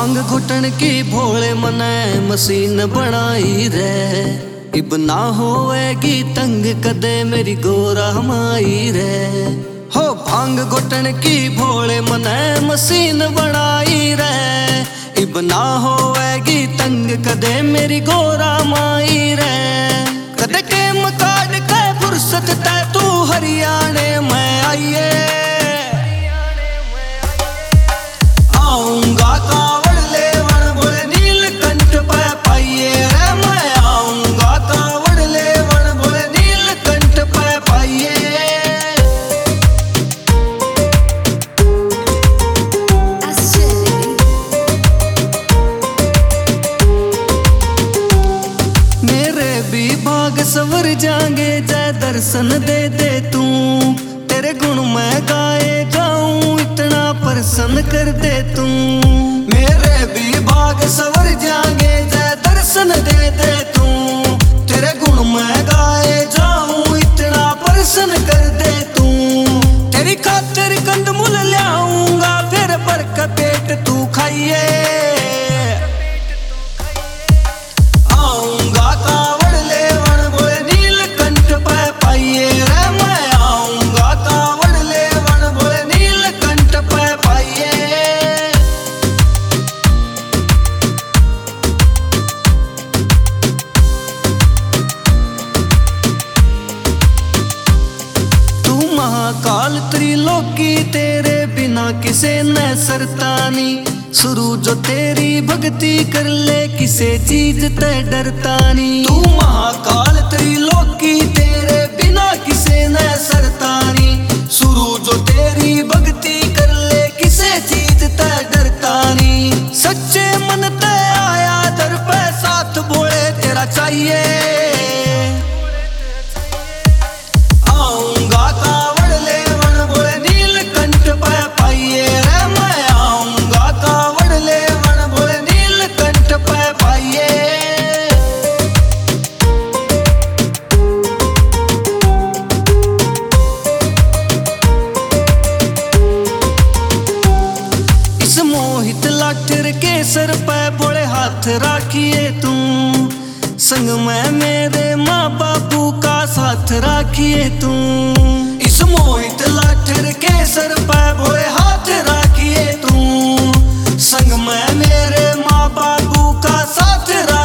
भांग घुटन की भोले मने मशीन बनाई रे। इब ना होएगी तंग कदे मेरी गोरा माई रे। हो भांग घुटन की भोले मने मशीन बनाई रे। इब ना होएगी तंग कदे मेरी गोरा माई रे। कदे टेम काट के फुर्सत ते तू हरियाणे में आइए। आऊंगा कावड़ लेवन बोले नीलकंठ पे पाइए रे। मैं आऊंगा कावड़ लेवन बोले नीलकंठ पे पाइए। मेरे भी भाग सवर जाएंगे जय दर्शन दे दे तू। तेरे गुण मैं गाए गाऊं इतना प्रसन्न कर दे तू। मेरे भी भाग सवर जाएंगे जय दर्शन दे दे तू। तेरे गुण मैं गाए जाऊं इतना प्रसन्न कर दे तू। तेरी खातिर कंदमूल लाऊंगा फिर भर का पेट तू खाइए। आऊंगा कावड़ लेवन बोले नीलकंठ पे पाइए रे। मैं आऊंगा कावड़ लेवन बोले नीलकंठ पे पाइए। तू महाकाल त्रिलोकी तेरे बिना किसे न सरतानी। शुरू जो तेरी भक्ति कर ले किसे चीज ते डरतानी। तू महाकाल त्रिलोकी तेरे बिना किसे न सरतानी। शुरू जो तेरी भक्ति कर ले किसे चीज ते डरतानी। सच्चे मन ते आया दर पे साथ बोले तेरा चाहिए। आऊंगा कावड़ लेवन बोले नीलकंठ पे पाइए रे। मैं आऊंगा कावड़ लेवन बोले नीलकंठ पे पाइए। इस मोहित लाठर के सर पे बोले हाथ राखिए तू। संग में मेरे माँ बापू का साथ राखिए तू। इस मोहित लाठर के सर पे बोले हाथ राखिए तू। संग में मेरे माँ बापू का साथ